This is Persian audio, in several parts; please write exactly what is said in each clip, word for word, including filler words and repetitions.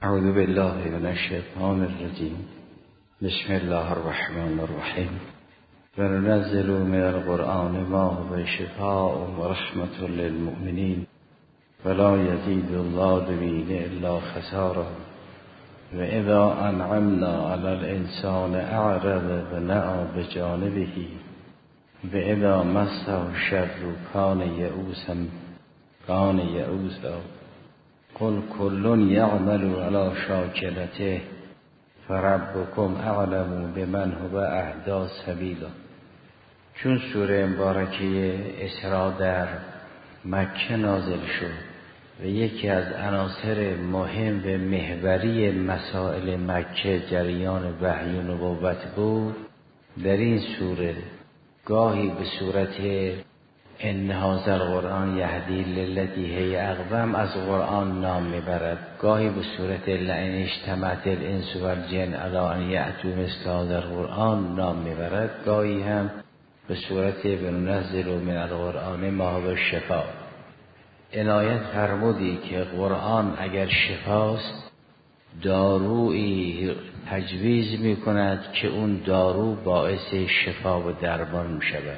اعوذ بالله من الشیطان الرجیم. بسم الله الرحمن الرحیم. وننزل من القرآن ما هو شفاء ورحمة للمؤمنین ولا یزید الظالمین الا خسارا. واذا انعمنا علی الانسان اعرض ونأى بجانبه واذا مسه الشر کان یئوسا کان یئوسا. قل کل یعمل علی شاکلته فربکم اعلم بمن هو اهدی سبیلا. چون سوره مبارکه اسراء در مکه نازل شد و یکی از عناصر مهم و محوری مسائل مکه جریان وحی و نبوت بود، در این سوره گاهی به صورت ان هذا القرآن یهدی للتی هی اقوم از قرآن نام میبرد، گاهی به صورت لئن اجتمعت الانس والجن علی ان یأتوا مثل هذا القرآن نام میبرد، گاهی هم به صورت وننزل من القرآن ما هو شفاء. عنایت فرمودی که قرآن اگر شفاست دارویی تجویز میکند که اون دارو باعث شفا و درمان میشود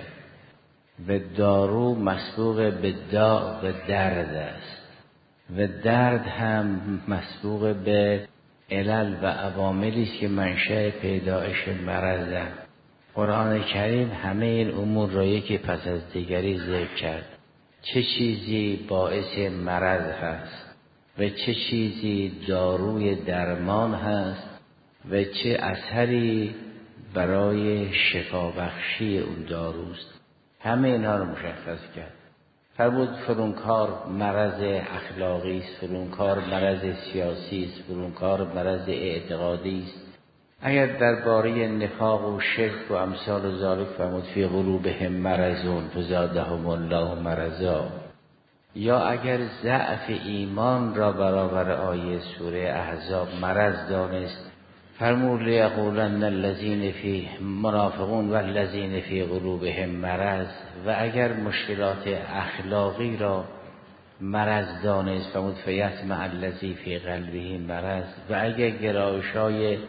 و دارو مسبوق به داء و درد است و درد هم مسبوق به علل و عواملی است که منشأ پیدایش مرض است. قرآن کریم همه این امور را یکی پس از دیگری ذکر کرد. چه چیزی باعث مرض هست و چه چیزی داروی درمان هست و چه اثری برای شفا بخشی اون داروست، همه اینها رو مشخص کرد. فرمود فرونکار مرض اخلاقی است، فرونکار مرض سیاسی است، فرونکار مرض اعتقادی است. اگر درباره نفاق و شرک و امثال ذالک فرمود فی قلوبهم مرضون فزادهم الله مرضا. یا اگر ضعف ایمان را برابر آیه سوره احزاب مرض دانست فرمود لیقولن الذین فی منافقون والذین فی قلوبهم مرض. و اگر مشکلات اخلاقی را مرض دانست فرمود فیطمع الذی فی قلبه مرض. و اگر گرایش‌های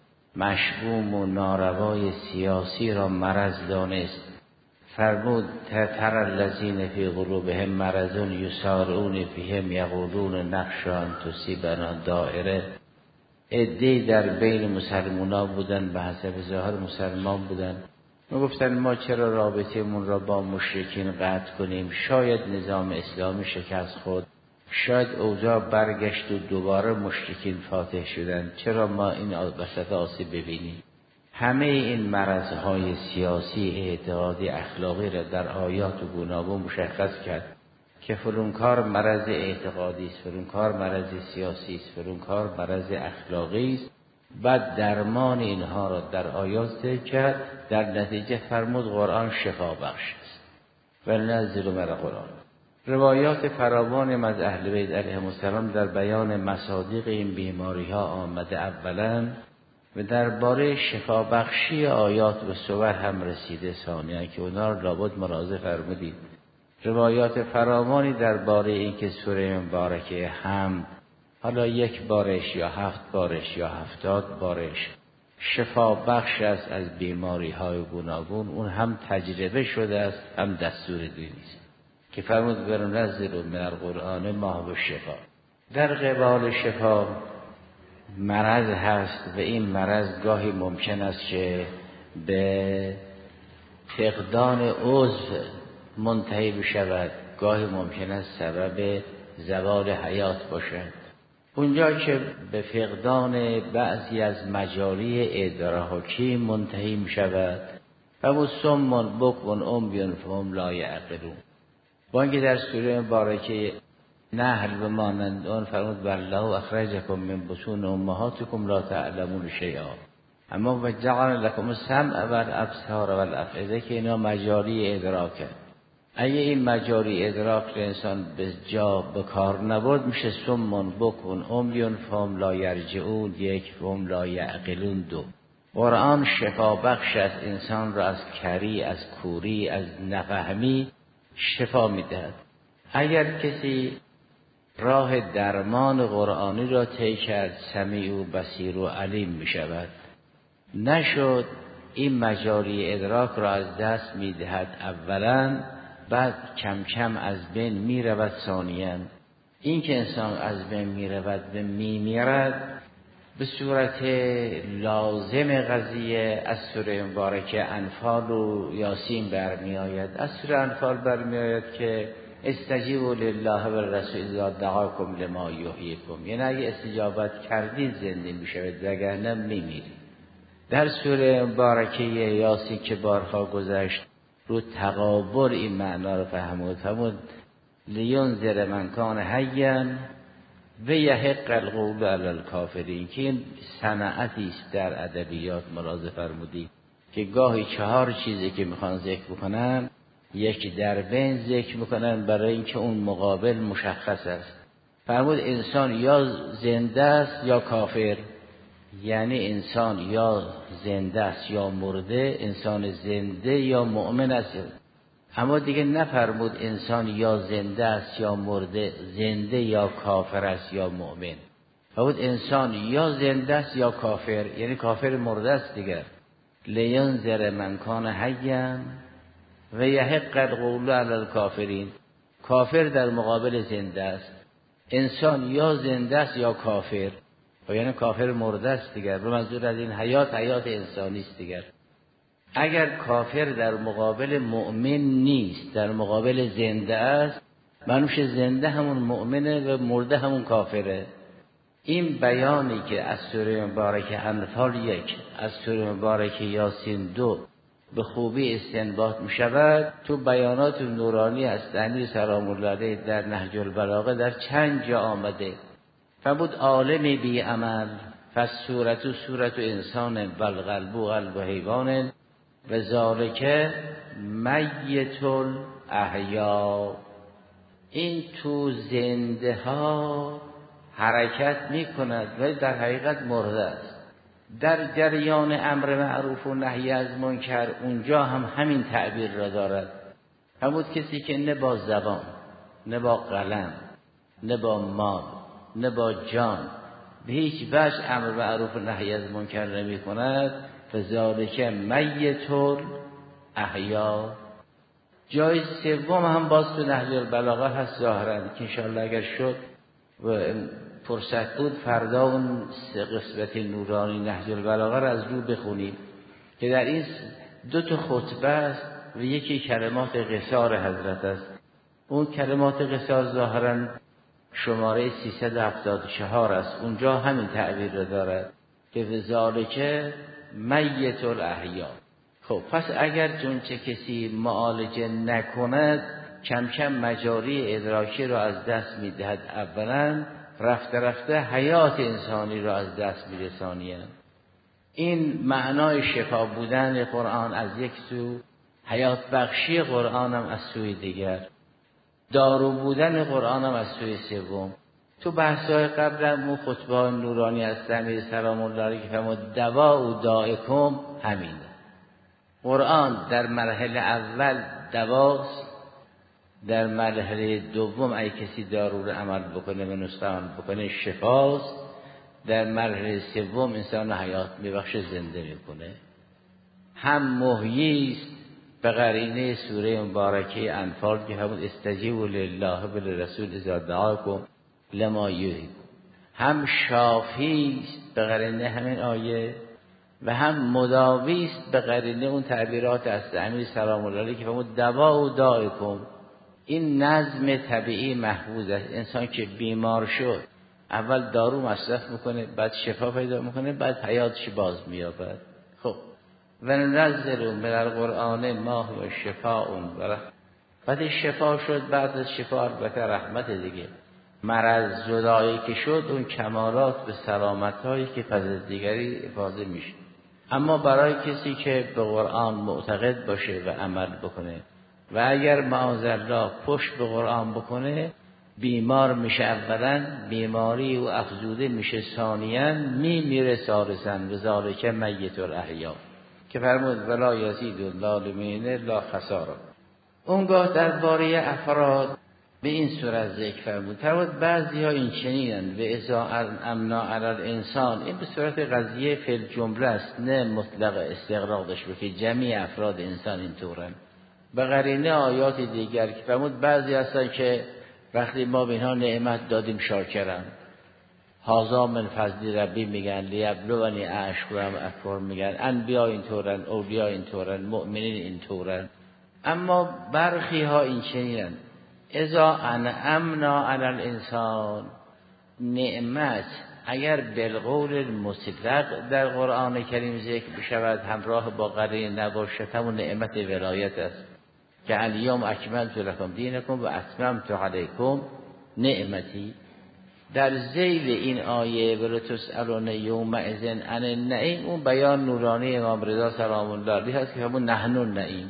مشؤوم و ناروای سیاسی را مرض دانست فرمود تر الذین فی قلوبهم مرض یسارعون فیهم یقولون نخشی ان تصیبنا دائره. عده‌ای در بین مسلمان‌ها بودن، به حسب ظاهر مسلمان بودن، میگفتن ما چرا رابطه‌مون را با مشرکین قطع کنیم، شاید نظام اسلامی شکست خورد، شاید اوضاع برگشت و دوباره مشرکین فاتح شدن، چرا ما این وسط آسیب ببینیم. همه این مرضهای سیاسی، اعتقادی، اخلاقی را در آیات و گوناگون مشخص کرد که فلان کار مرض اعتقادی است، فلان کار مرض سیاسی است، فلان کار مرض اخلاقی است. بعد درمان اینها را در آیات ذکر کرد. در نتیجه فرمود قرآن شفا بخش است. وننزل من القرآن. روایات فراوان از اهل بیت علیهم السلام در بیان مصادیق این بیماری ها آمده اولا و درباره شفا بخشی آیات و سور هم رسیده ثانیا که اونا را لابد مراجعه فرمودید. روایات فراوانی درباره این که سوره مبارکه هم حالا یک بارش یا هفت بارش یا هفتاد بارش شفا بخش است از بیماری های گوناگون، اون هم تجربه شده است هم دستور دینی است که فرمود وننزل من القرآن ما هو شفا. در قبال شفا مرض هست و این مرض گاهی ممکن است که به فقدان عضو منتهی بشود، گاهی ممکن است سبب زوال حیات باشد. اونجا که به فقدان بعضی از مجاری ادراکی منتهی می شود و صم بکم عمی فهم لا یعقلون. با اینکه در سوره مبارکه نحل و مانند آن فرمود والله اخرجکم من بطون امهاتکم لا تعلمون شیئا، اما و جعل لکم السمع والابصار والافئده که اینا مجاری ادراکه. اگه این مجاری ادراک انسان به جا به کار نبرد میشه صم بکم عمی فهم لا یرجعون یک فهم لا یعقلون دو. قرآن شفا بخش از انسان را از کری، از کوری، از نفهمی شفا میدهد. اگر کسی راه درمان قرآنی را طی کرد، سمیع و بصیر و علیم می شود. نشد، این مجاری ادراک را از دست می دهد اولا، بعد کم کم از بین می رود ثانیاً. این که انسان از بین می رود و می میرد به صورت لازم قضیه از سوره مبارکه انفال و یاسین برمی آید. از سوره انفال برمی آید که استجیبوا لله و الرسول اذا دعاکم لما یحییکم، یعنی اگه استجابت کردید زنده می شود وگرنه می میرید. در سوره مبارکه یاسین که بارها گذشت رو تقابل این معنا رو فهمود، فرمود لینذر من کان حیا و یحق القول علی الکافرین، که این صنعتی است در ادبیات ملاحظه فرمودید که گاهی چهار چیزی که میخوان ذکر بکنن یک در بین ذکر میکنن برای اینکه اون مقابل مشخص است. فرمود انسان یا زنده است یا کافر، یعنی انسان یا زنده است یا مرده، انسان زنده یا مؤمن است. اما دیگه نفرمود انسان یا زنده است یا مرده، زنده یا کافر است یا مؤمن. فرمود انسان یا زنده است یا کافر، یعنی کافر مرده است دیگه. لینذر من کان حیا و یحق القول علی الکافرین، کافر در مقابل زنده است. انسان یا زنده است یا کافر، و یعنی کافر مرده است دیگر. به منظور از این حیات حیات انسانی است دیگر. اگر کافر در مقابل مؤمن نیست، در مقابل زنده است، منوش زنده همون مؤمنه و مرده همون کافره. این بیانی که از سوره مبارکه انفال یک، از سوره مبارکه یاسین دو به خوبی استنباط می شود. تو بیانات نورانی از امیر سلام الله علیه در نهج البلاغه در چند جا آمده. فرمود عالم بی عمل فالصورت صورت انسان والقلب قلب حیوان و ذالک میت الاحیا. این تو زنده ها حرکت می کند ولی در حقیقت مرده است. در جریان امر معروف و نهی از منکر اونجا هم همین تعبیر را دارد. همون کسی که نه با زبان، نه با قلم، نه با مال، نه با جان به هیچ وجه امر معروف و نهی از منکر نمی کند، فذالک میت الاحیا. جای سوم هم باز تو نهج البلاغه هست ظاهرا که انشاءالله اگر شد و فرصت بود فردا اون قسمت نورانی نهج البلاغه را از رو بخونید که در این دو تا خطبه است و یکی کلمات قصار حضرت است. اون کلمات قصار ظاهرا شماره سیصد و هفتاد و چهار است. اونجا همین تعبیر را دارد که ذالک میت الاحیا. خب پس اگر چون چه کسی معالجه نکند کم کم مجاری ادراکی را از دست میدهد. اولا رفته رفته حیات انسانی را از دست میرسانید. این معنای شفا بودن قرآن از یک سو، حیات بخشی قرآن هم از سوی دیگر، دارو بودن قرآن هم از سوی سوم. تو بحث‌های قبل هم خطبه نورانی از امیر سلام الله علیه که فرمود دوا و دائکم همینه. قرآن در مرحله اول دواست، در مرحله دوم ای کسی دارو رو عمل بکنه و نسخه عمل بکنه شفاست، در مرحله سوم انسان حیات میبخشه، زنده میکنه. هم محیی است به قرینه سوره مبارکه انفال که همون استجیبوا لله و للرسول اذا دعاکم لما یحییکم، هم شافی است به قرینه همین آیه و هم مداوی است به قرینه اون تعبیرات از امیر سلام الله علیه که فرمود دوا و دائکم. این نظم طبیعی محفوظ است. انسان که بیمار شد اول دارو مصرف میکنه، بعد شفا پیدا میکنه، بعد حیاتش باز مییابد. خب و ننزل من القرآن ما هو شفاء و بعد شفا شد، بعد از شفا البته رحمت دیگه. مرض جدایی که شد اون کمالات به سلامتایی که پس از دیگری افاضه میشه. اما برای کسی که به قرآن معتقد باشه و عمل بکنه و اگر معاذالله پشت به قرآن بکنه بیمار میشه، اولا بیماری و افزوده میشه، ثانیاً میمیره ثالثاً و ذالک میت الاحیا که فرمود ولا یزید الظالمین الا خسارا. اونگاه درباره افراد به این صورت ذکر فرمود. فرمود بعضی ها این چنینند و اذا امنا علی الانسان، این به صورت قضیه فی الجمله است، نه مطلق استغراق داشته که جمعی افراد انسان اینطورن. به قرینه آیات دیگر که فرمود بعضی هستن که وقتی ما به اینها نعمت دادیم شاکرن، هازا من فضل ربی میگن، لیبلونی اشکرم اکفر میگن، انبیا اینطورن، اولیا اینطورن، مؤمنین اینطورن. اما برخی ها این چنینن اذا انعمنا علی الانسان، نعمت اگر بالقول المطلق در قرآن کریم ذکر بشود همراه با قرینه نباشد، همون نعمت ولایت است که الیوم اکملت لکم دینکم و اتممت علیکم نعمتی. در ذیل این آیه ولتسألون یومئذ عن النعیم، اون بیان نورانی امام رضا سلام الله علیه هست که همون نحن النعیم.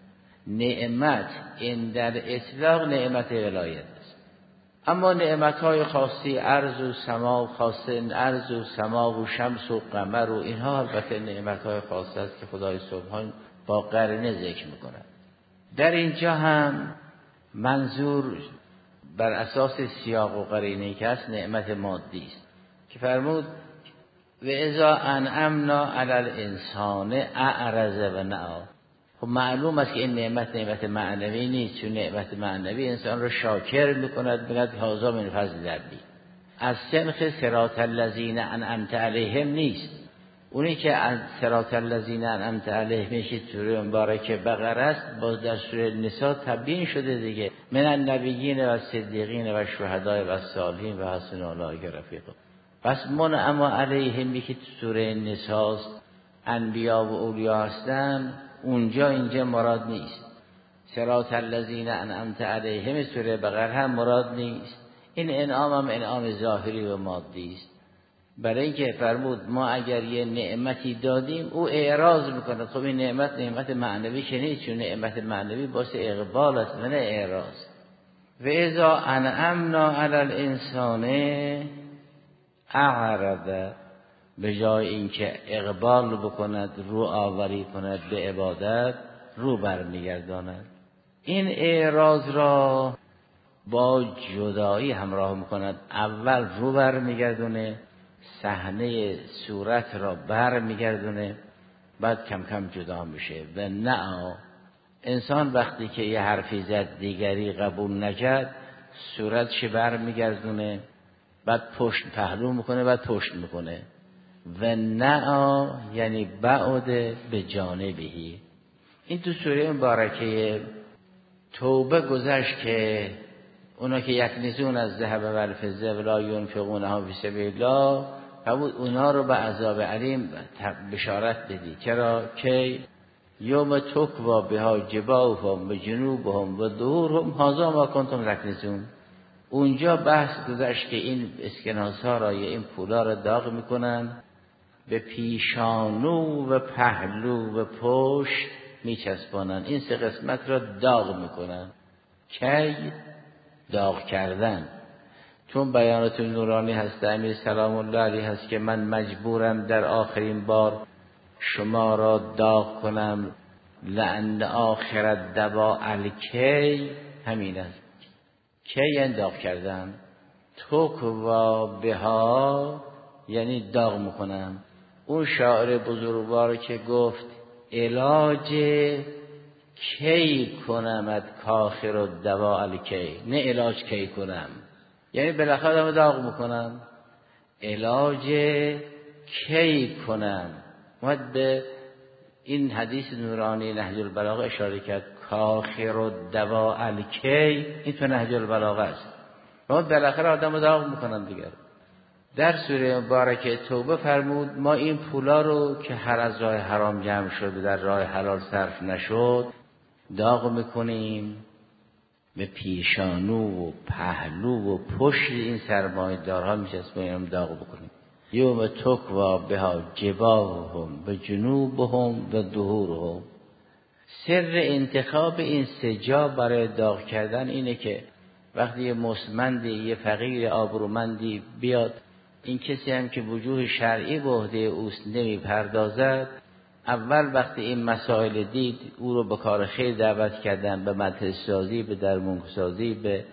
نعمت این در اطلاق نعمت ولایت است، اما نعمت‌های خاصی ارض و سما، خاصه ارض و سما و شمس و قمر و اینها البته نعمت‌های خاص است که خدای سبحان با قرینه ذکر می‌کند. در اینجا هم منظور بر اساس سیاق و قرینه‌ای که هست نعمت مادی است که فرمود و اذا انعمنا علی الانسان اعرض و نأى. خب معلوم است که این نعمت نعمت معنوی نیست، چون نعمت معنوی انسان رو شاکر میکند، میگه هذا من فضل ربی. از سنخ صراط الذین انعمت علیهم نیست، اونی که از صراط الذین انعمت علیهم میشه سوره مبارکه بقره است، باز در سوره نساء تبیین شده دیگه، من النبیین و صدیقین و شهداء و صالحین و حسن اولئک رفیقا. پس منعم علیهم که سوره نساء انبیا و اولیا هستن، اونجا اینجا مراد نیست. صراط الذین انعمت علیهم سوره بقره هم مراد نیست. این انعام هم انعام ظاهری و مادی است. برای اینکه فرمود ما اگر یه نعمتی دادیم او اعراض میکنه، خب این نعمت نعمت معنوی که نیست، چون نعمت معنوی باعث اقبال است نه اعراض. و اذا انعمنا علی الانسان اعرض، به جای اینکه اقبال بکند رو آوری کند به عبادت، رو برمیگرداند. این اعراض را با جدایی همراه میکند. اول رو برمیگردونه، صحنه صورت را برمیگردونه، بعد کم کم جدا میشه. و نه انسان وقتی که یه حرفی زد دیگری قبول نکرد، صورتش برمیگردونه، بعد پشت پهلو میکنه، بعد پشت میکنه. و نه یعنی بعد به جانبهی. این تو سوره مبارکه توبه گذشت که اونا که یکنزون از ذهب و الفضه ولا ينفقونها فی سبیل الله، فرمود اونا رو به عذاب علیم بشارت بدی. چرا؟ که یوم تکوا بها جباههم و جنوبهم و ظهورهم هذا ما کنتم تکنزون. اونجا بحث گذشت که این اسکناس ها را یا این پولا را داغ میکنن، به پیشانو و پهلو و پشت میچسبانن. این سه قسمت را داغ میکنن. کی؟ داغ کردن. چون بیانات نورانی هست امیر سلام الله علیه هست که من مجبورم در آخرین بار شما را داغ کنم، لعن آخرت دوا الکی، همین است. کی یعنی داغ کردن. تکوا بها یعنی داغ میکنم. اون شاعر بزرگوار که گفت علاج کی کنمت کاخر و دوا الکی، نه علاج کی کنم، یعنی بالاخره آدم داغ میکنم. علاج کی کنم. اومد به این حدیث نورانی نهج البلاغه اشاره کرد، کاخر و دوا الکی، این تو نهج البلاغه است. اومد بالاخره آدم داغ میکنم دیگر. در سوره مبارکه توبه فرمود ما این پولا رو که هر از راه حرام جمع شده در راه حلال صرف نشد داغ میکنیم، به پیشانو و پهلو و پشت این سرمایه دارها میچسبونیم داغ بکنیم. یوم تکوا بها جباههم و جنوبهم و ظهورهم. سر انتخاب این سه جا برای داغ کردن اینه که وقتی یه مستمندی، یه فقیر آبرومندی بیاد، این کسی هم که وجوه شرعی به عهده اوست نمیپردازد، اول وقتی این مسائل دید او رو به کار خیر دعوت کردن، به مدرسه سازی، به درمانسازی، به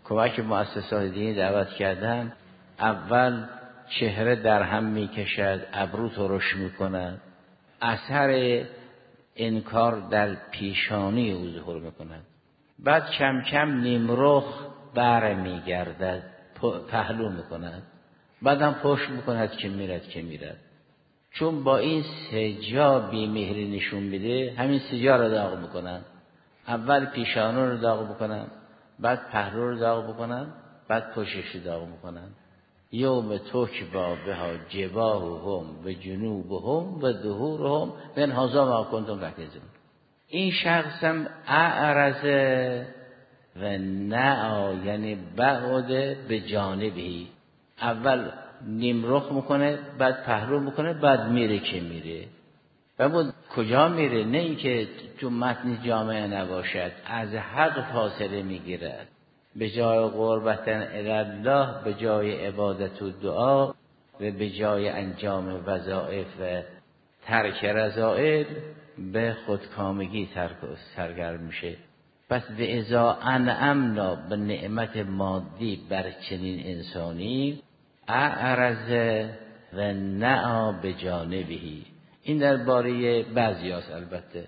کمک مؤسسات دینی دعوت کردم، اول چهره در هم میکشد، ابرو ترش میکند، اثر انکار در پیشانی او ظهور میکند، بعد کم کم نیمرخ بر میگردد، پهلو میکند، بعدم پشت میکند که میرد که میرد. چون با این سه جا بی‌مهری نشون میده، همین سه جا رو داغ میکنن. اول پیشانو رو داغ میکنن، بعد پهلو رو داغ میکنن، بعد پشتش رو داغ میکنن. یوم تکوا بها جباههم و جنوبهم و ظهورهم من هذا ما کنتم تکذبون. این شخص هم اعرض و نعا، یعنی بعد به جانبی، اول نیمرخ میکنه، بعد پهلو میکنه، بعد میره که میره. و بود کجا میره؟ نه اینکه تو متن جامعه نباشد، از حق فاصله میگیرد. به جای قربتن الله، به جای عبادت و دعا و به جای انجام وظایف و ترک رذائل به خودکامگی سرگرم میشه. پس به ازا انعمنا به نعمت مادی بر چنین انسانی، اعرض و نعا به جانبهی. این درباره بعضی هاست. البته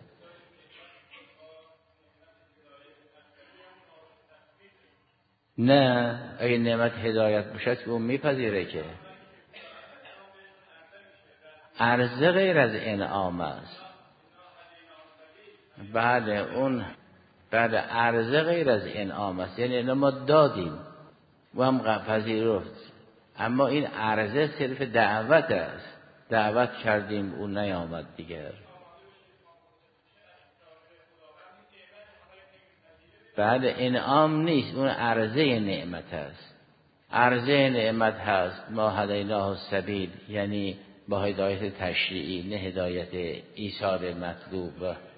نه، اگه نعمت هدایت باشد که اون میپذیره که عرضه غیر از انعام است. بله اون بله عرضه غیر از انعام است، یعنی ما دادیم و هم پذیرفت، اما این عرضه صرف دعوت است. دعوت کردیم اون نیامد دیگر. بعد انعام نیست، اون عرضه نعمت است. عرضه نعمت هست ما هدیناه السبیل، یعنی با هدایت تشریعی، نه هدایت ایثار مطلوب.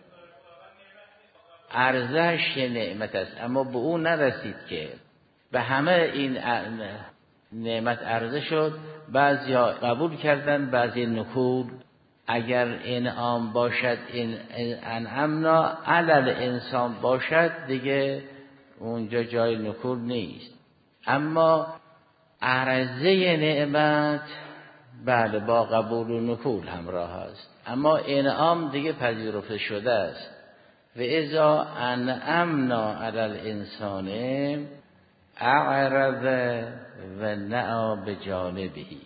عرضهش نعمت است، اما به اون نرسید که به همه این نعمت عرضه شد. بعضیا قبول کردن، بعضی نکول. اگر انعام باشد، این انعمنا علل انسان باشد، دیگه اونجا جای نکول نیست. اما عرضه نعمت بله با قبول و نکول همراه است، اما انعام دیگه پذیرفته شده است. و اذا انعمنا علی الانسان اعرض و نعا به جانبهی.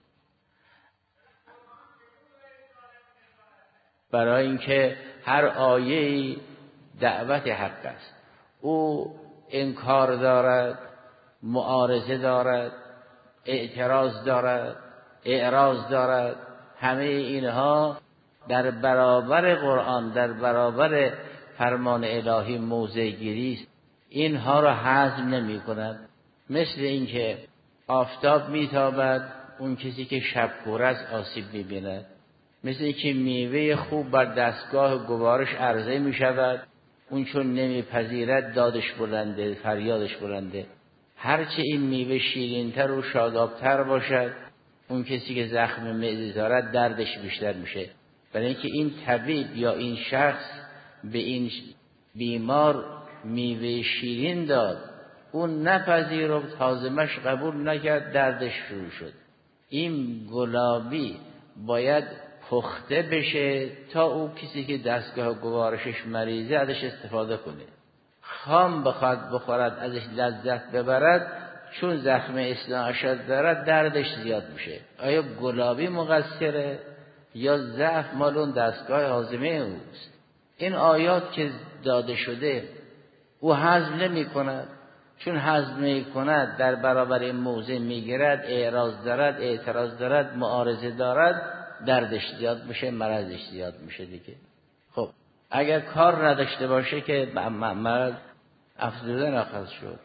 برای اینکه هر آیه دعوت حق است، او انکار دارد، معارضه دارد، اعتراض دارد، اعراض دارد. همه اینها در برابر قرآن، در برابر فرمان الهی موضع گیری است. اینها را هضم نمی کند. مثل اینکه آفتاب میتابد، اون کسی که شب کوره است آسیب میبیند. مثل اینکه میوه خوب بر دستگاه گوارش عرضه میشود، اون چون نمیپذیرد دادش بلنده، فریادش بلنده. هرچه این میوه شیرینتر و شادابتر باشد، اون کسی که زخم معده دارد دردش بیشتر میشه. برای اینکه این طبیب یا این شخص به این بیمار میوه شیرین داد، اون نپذیرفت، هاضمش قبول نکرد، دردش شروع شد. این گلابی باید پخته بشه تا او کسی که دستگاه گوارشش مریضه ازش استفاده کنه. خام بخواد بخورد ازش لذت ببرد، چون زخم اصلاحشد دارد دردش زیاد میشه. آیا گلابی مقصره یا ضعف مال اون دستگاه هاضمه اوست؟ این آیات که داده شده او هضم نمی کند، چون هضم می کند در برابر این موضع میگیرد، اعراض دارد، اعتراض دارد، معارضه دارد، دردش زیاد میشه، مرضش زیاد میشه دیگه. خب اگر کار نداشته باشه که مرض افزوده نخواهد شد.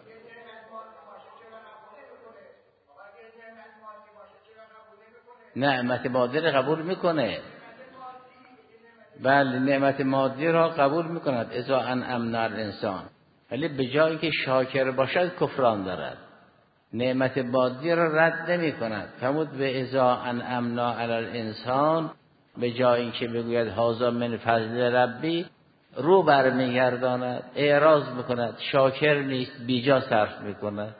نعمت مادی را قبول میکنه. بله نعمت مادی را قبول میکند، اذا انعمنا علی الانسان، ولی به جایی که شاکر باشد کفران دارد. نعمت مادی را رد نمی کند. فرمود به اذا انعمنا علی الانسان، به جایی که بگوید هذا من فضل ربی، رو برمیگرداند، اعراض میکند، شاکر نیست، بیجا صرف میکند،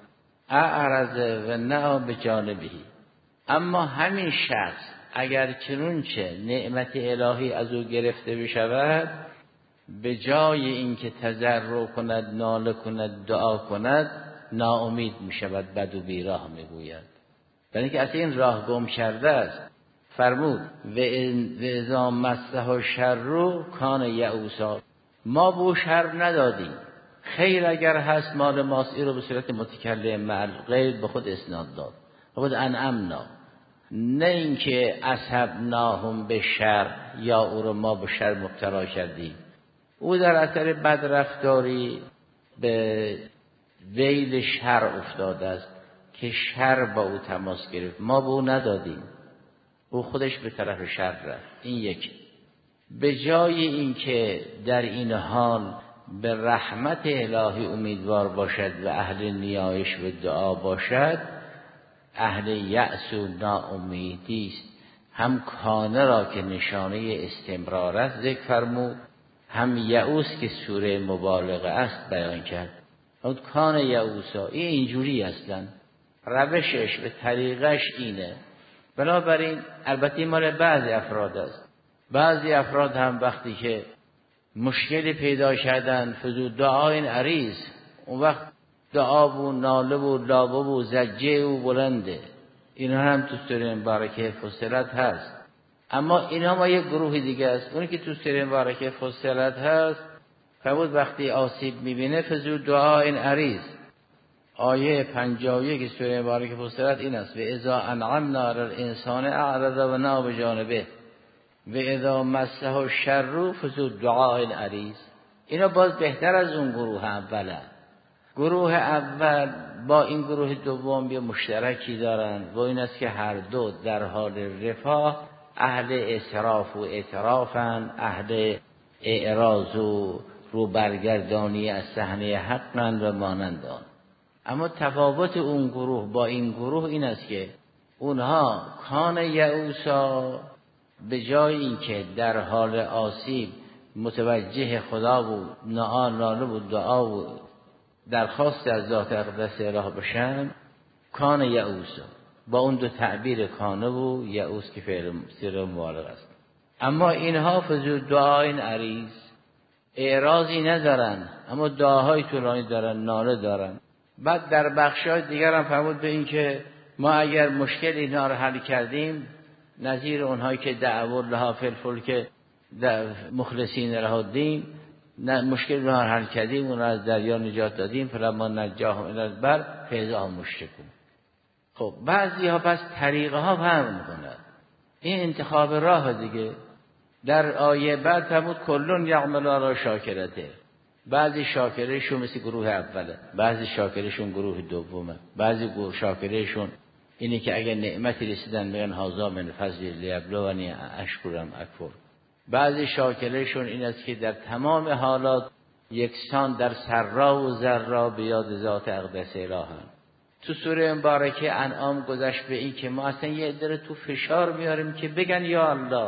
اعرض و نه به جانبهی. اما همین شخص اگر چنونچه نعمت الهی از او گرفته بشود، به جای اینکه تضرع کند، ناله کند، دعا کند، ناامید میشود، بد و بیراه میگوید، برای اینکه اصلا این راه گم کرده است. فرمود و اذا مسه شر کان یئوسا، ما به شر ندادیم، خیر اگر هست مال ماست. این رو به صورت متکلم مع غیر به خود اسناد داد، خود انعمنا، نه اینکه اصحبناهم به شر یا او رو ما به شر مبتلا کردیم. او در اثر بدرفتاری به ویل شر افتاده است که شر با او تماس گرفت، ما به او ندادیم، او خودش به طرف شر رفت. این یک. به جای اینکه در این حال به رحمت الهی امیدوار باشد و اهل نیایش و دعا باشد، اهل یأس و ناامیدی است. هم کانه را که نشانه استمرار است ذکر فرمود، هم یئوس که سوره مبالغه است بیان کرد. اون کان یئوسا، این اینجوری اصلا روشش و طریقش اینه. بنابراین البته مال بعضی افراد است. بعضی افراد هم وقتی که مشکلی پیدا کردن، فضو دعای عریض، اون وقت دعا و ناله و لابه و زجه و بلنده. اینا هم تو سوره مبارکه فصلت هست. اما اینا ما یک گروه دیگه است. اونی که تو سوره مبارکه فصلت هست فرمود وقتی آسیب میبینه فضو دعای عریض. آیه پنجاه و یک سوره مبارکه فصلت این است: و اذا انعمنا علی الانسان اعرض و نأى بجانبه و اذا مسه الشر فذو دعاء عریض. اینا باز بهتر از اون گروه اوله. گروه اول با این گروه دوم یه مشترکی دارن و این است که هر دو در حال رفاه اهل اسراف و اعترافن، اهل اعراض و رو برگردانی از صحنه حقن و مانند آن. اما تفاوت اون گروه با این گروه این است که اونها کان یئوسا، به جای اینکه در حال آسیب متوجه خدا بود، ناله و دعا و درخواست از ذات اقدس اله بشن، کان یئوسا با اون دو تعبیر کانه و یئوس که فعل صیغه مبالغه است. اما اینها فضو دعای عریض، اعراضی ندارن اما دعاهای طولانی دارن، ناله دارن. بعد در بخشای دیگر هم فرمود به این که ما اگر مشکل اینها رو حل کردیم، نظیر اونهایی که دعوا لها فی الفلک مخلصین له الدین، مشکل اونها رو حل کردیم، اونها از دریا نجات دادیم، فلما نجاهم الی البر فاذا هم مشرکون. خب بعضی ها پس طریقه ها فهم میکنند، این انتخاب راه دیگه. در آیه بعد فرمود کلون یعمل علی شاکرته، بعضی شاکرشون مثل گروه اوله، بعضی شاکرشون گروه دومه، بعضی گروه شاکرشون اینی که اگر نعمتی رسیدن میگن هذا من فضل لیبلونی اشکرم اکفر. بعضی شاکرشون این است که در تمام حالات یکسان در سرا و ضرا به یاد ذات اقدس الهن. تو سوره مبارکه انعام گذشت به این که ما اصلا یه عده تو فشار میاریم که بگن یا الله،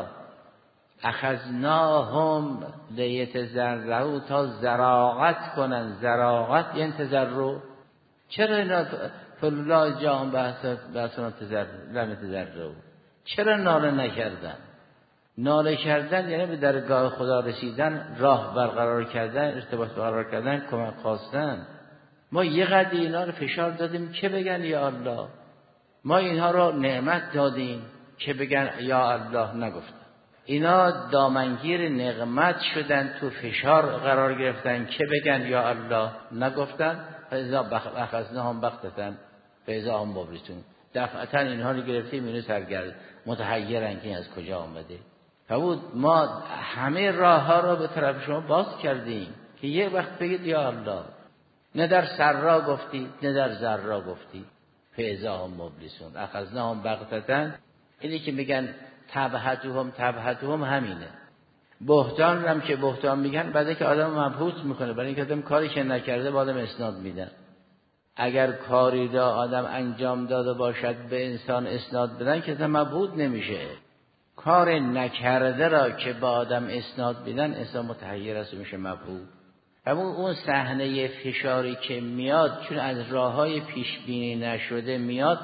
اخذناهم لیتضرعوا، تا زراعت کنن. زراعت یعنی تضرع. چرا اینا فلولا جام بحثنا تضرعوا، چرا ناله نکردن؟ ناله کردن یعنی به درگاه خدا رسیدن، راه برقرار کردن، ارتباط برقرار کردن، کمک خواستن. ما یه قدر اینا رو فشار دادیم که بگن یا الله، ما اینها رو نعمت دادیم که بگن یا الله، نگفتن. اینا دامنگیر نقمت شدن، تو فشار قرار گرفتن که بگن یا الله، نگفتن. فاذا اخذناهم بغتة فاذا هم مبلسون، دفعتا اینها رو گرفتیم، اینو سرگرد متحیرن که از کجا آمده. فرمود ما همه راه ها رو به طرف شما باز کردیم که یه وقت بگید یا الله. نه در سرا گفتی نه در ضرا گفتی. فاذا هم مبلسون اخذناهم بغتة، اینی که میگن تبهتهم تبهتهم همینه. بهتان هم که بهتان میگن بعد که آدم مبهوت میکنه، برای اینکه آدم کاری که نکرده با آدم اسناد میدن. اگر کاری دا آدم انجام داده باشد به انسان اسناد بدن که آدم مبهوت نمیشه. کار نکرده را که با آدم اسناد بدن انسان متحیر است و میشه مبهوت. همون اون صحنه فشاری که میاد چون از راههای پیش بینی نشده میاد،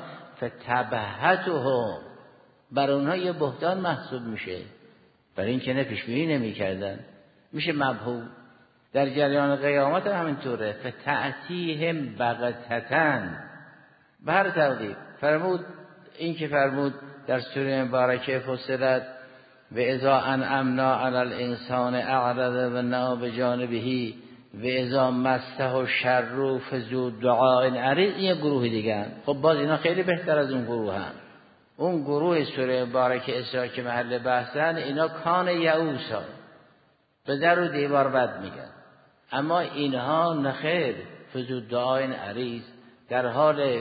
فتبهتهم، بر اونها یه بهتان محسوب میشه، برای اینکه نه پیش بینی نمیکردن، میشه مبهوت. در جریان قیامت هم همینطوره، فتأتیهم بغتتن. به هر تقدیر فرمود این که فرمود در سوره مبارکه فصلت و اذا انعمنا علی الانسان اعرض و نأى بجانبه و اذا مسه الشر فذو دعاء عریض. این گروه دیگه، خب باز اینا خیلی بهتر از اون گروه هم. اون گروه سوره مبارکه اسراء که محل بحثن، اینا کان یئوسا، به در و دیوار بد میگن، اما اینها نخیر، فذو دعاء عریض، در حال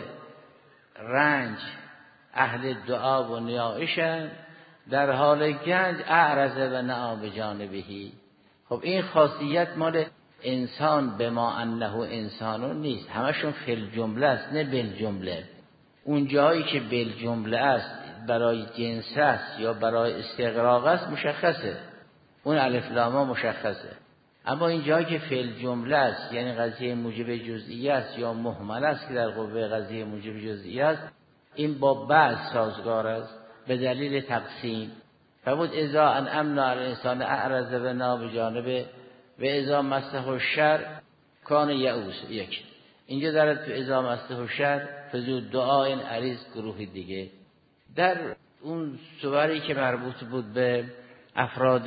رنج اهل دعا و نیایشن، در حال گنج اعرض و نأى بجانبه. خب این خاصیت مال انسان به ما انه انسانون نیست، همشون فی الجمله است نه بالجمله. اون جایی که بالجمله است برای جنس است یا برای استغراق است مشخصه، اون الف لام مشخصه. اما این جایی که فی الجمله است یعنی قضیه موجب جزئیه است یا مهمل است که در قوه قضیه موجب جزئیه است، این با بعض سازگار است به دلیل تقسیم. فرمود اذا انعمنا علی الانسان اعرض و نأى بجانبه و اذا مسه الشر کان یئوس. یک اینجا دارد تو اذا مسه الشر فذو دعاء عریض گروه دیگه. در اون سوری که مربوط بود به افراد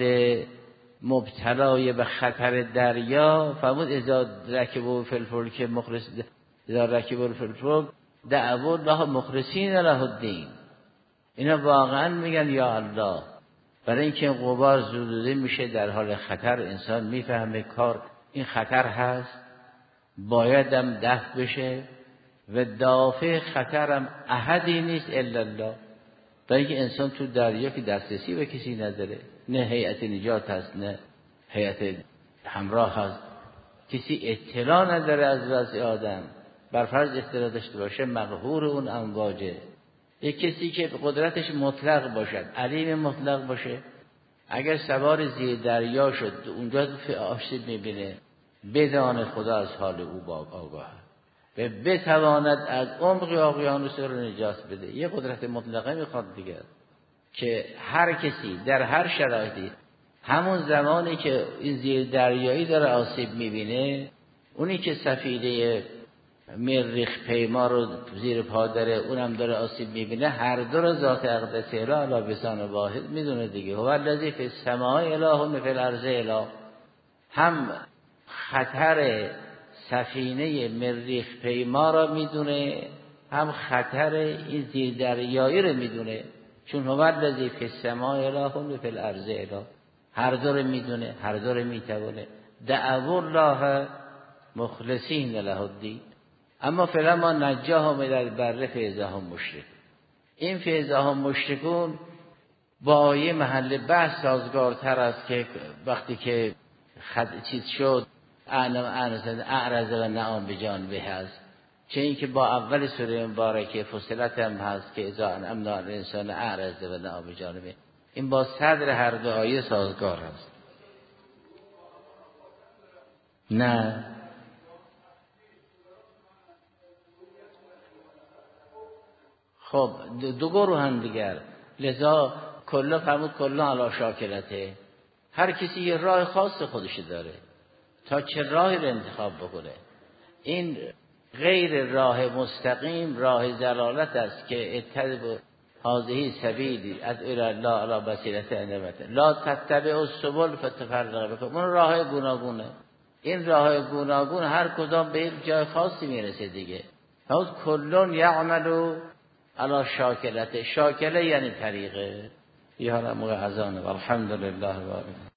مبتلای به خطر دریا، فرمود اذا رکبوا فی الفلک مخلص اذا رکبوا فی الفلک دعوا الله مخلصین له الدین. اینا واقعا میگن یا الله، برای اینکه غبار زدوده میشه در حال خطر، انسان میفهمه کار این خطر هست بایدم دفع بشه و دافع خطرم احدی نیست الا الله. برای اینکه انسان تو دریا که دسترسی به کسی نداره، نه هیئت نجات هست نه هیئت همراه هست، کسی اطلاع نداره از وضع آدم، بر فرض اطلاع داشته باشه مقهور اون امواجه. یک کسی که قدرتش مطلق باشد، علیم مطلق باشه، اگر سوار زیر دریا شد اونجا آسیب میبینه، بدان خدا از حال او با آگاه و بتواند از عمق اقیانوس رو نجات بده. یه قدرت مطلقه میخواد دیگه، که هر کسی در هر شرایطی همون زمانی که این زیر دریایی داره آسیب میبینه، اونی که سفینه مریخ پیما رو زیر پا داره اونم داره آسیب میبینه، هر دو رو ذات اقدس اله علی لسان واحد میدونه دیگه. هو الذی فی السماء اله و فی الارض اله. هم خطر سفینه مریخ پیما را میدونه، هم خطر این زیر دریایی رو میدونه، چون هو الذی فی السماء اله و فی الارض اله. هر دو رو میدونه، هر دو رو میتونه. دعوا الله مخلصین له الدین. اما فلما نجاهم الی البر فاذا هم مشرکون. این فاذا هم مشرکون با یه محل بحث سازگارتر است که وقتی که خد چیز شد اعرض و نأى بجانبه هست، چه این که با اول سوره مبارکه فصلت هم هست که اذا انعمنا علی الانسان اعرض و نأى بجانبه. این با صدر هر دو آیه سازگار است. نه خب دو گروه هم دیگر، لذا کلا فرمود کلا علی شاکلته، هر کسی یه راه خاص خودش داره تا چه راهی رو انتخاب بکنه. این غیر راه مستقیم راه ضلالت است که اتبعوا هذه سبیلی ادعو الی الله علی بصیرة انبت لا تتبعوا السبل فتفرق بکم. اون راه گوناگونه، این راه گوناگون هر کدام به یک جای خاصی میرسه دیگه. فرمود کلون یعملوا علی شاکلته. شاکله یعنی طریقه. یا موقع اذان و الحمدلله و